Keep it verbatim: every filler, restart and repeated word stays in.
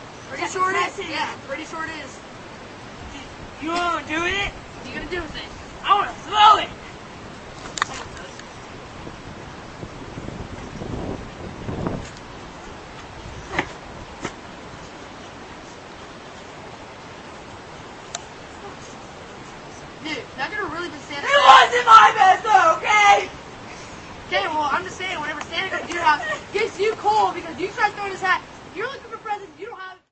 Pretty sure it is. Yeah, pretty sure it is. You wanna do it? What are you gonna do with it? I wanna throw it! Dude, not gonna really be Santa. It wasn't my best though, okay? Okay, well, I'm just saying, whenever Santa comes to your house, gets you cold because you start throwing his hat, you're looking for presents, you don't